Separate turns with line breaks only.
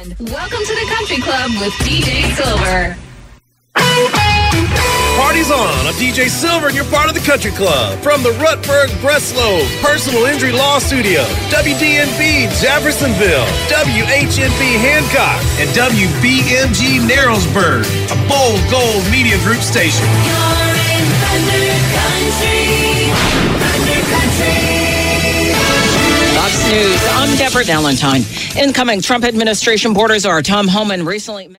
Welcome to the Country Club with DJ Silver.
Party's on. I'm DJ Silver, and you're part of the Country Club. From the Rutberg Breslow Personal Injury Law Studio, WDNB Jeffersonville, WHNB Hancock, and WBMG Narrowsburg, a Bold Gold Media Group station.
You're in Thunder Country. Thunder Country.
Fox News, I'm Deborah Valentine. Incoming Trump administration borders are Tom Homan recently...